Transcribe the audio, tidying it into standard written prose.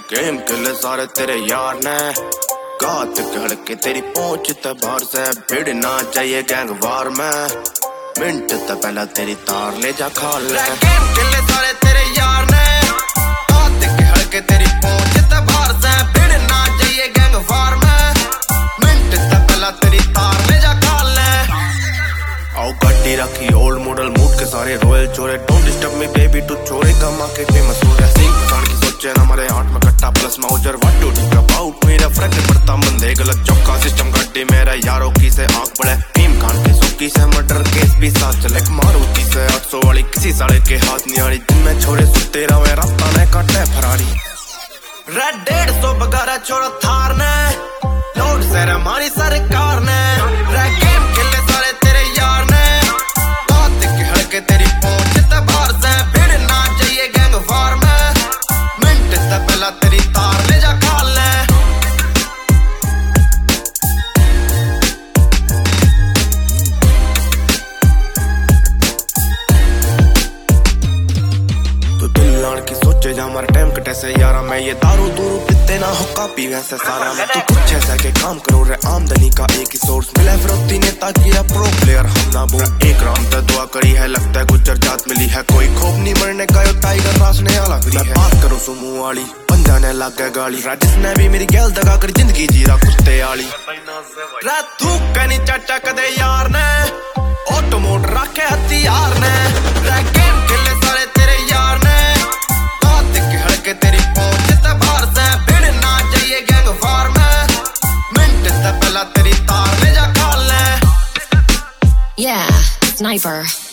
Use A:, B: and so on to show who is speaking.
A: Game खेले सारे तेरे यार ने, गात कड़ के तेरी पहुंच ते बाहर से भिड़ ना चाहिए गैंग वार में, मिनट ते पहला तेरी तार ले जा खा ले। गेम खेले सारे तेरे यार ने, गात कड़ के तेरी पहुंच ते बाहर से भिड़ ना चाहिए गैंग वार में, मिनट ते पहला तेरी तार ले जा खा ले। आओ गड्डी रखी ओल्ड मॉडल मूड के सारे रॉयल चोरे, डोंट डिस्टर्ब मी बेबी तू छोरे का मार्केट फेमस हो रहा सिंह कान की सोचे ना हमारे हाथ में कट्टा plus Mauser what to think about मेरा फ्रेंड पड़ता बंदे गलत चौका सिस्टम गड्डी मेरा यारों की से आंख पड़े टीम कान की सुकी से मर्डर केस भी साथ चले मारुति से 800 वाली किसी साले के हाथ नहीं आड़ी, दिन में छोड़े सुते रहे रास्ता ने काटे फरारी रेड 150 बगारा छोड़ा थार ने, लोड से हमारी सरकार ने। गेम खेले सारे तेरे यार ने, बात के हड़के तेरी पहुंच ते बाहर से भिड़ ना चाहिए गैंग वार में, मिनट से पहला तेरी तार ले जा खा ले। तो दिल लान की सोचे जा हमारे टाइम कटे से यारा, मैं ये दारू दूरू पीते ना हो कापी वैसे सारा, मैं तू कुछ ऐसा के काम करो रे आमदनी का एक ही सोर्स मिला फिरौती ने ताकि प्रो प्लेयर हम ना बोल। एक राम ते दुआ करी है लगता है गुजर जात मिली है, कोई खोप नहीं मरने का यो टाइगर रासने वाला फिरी है। बात करो सुमू वाली बंदा ने लग गया गाली, राजिस ने भी मेरी गैल दगा कर जिंदगी जीरा कुत्ते वाली रात थूक कनी चाचा कदे यार ने, ऑटो मोड रखे हथियार ने। गेम खेले सारे तेरे यार ने, बात के हड़के तेरी पहुंच ते बाहर से भिड़ ना चाहिए गैंग वार में, मिनट से पहला तेरी तार ले जा खा ले।
B: Yeah, sniper.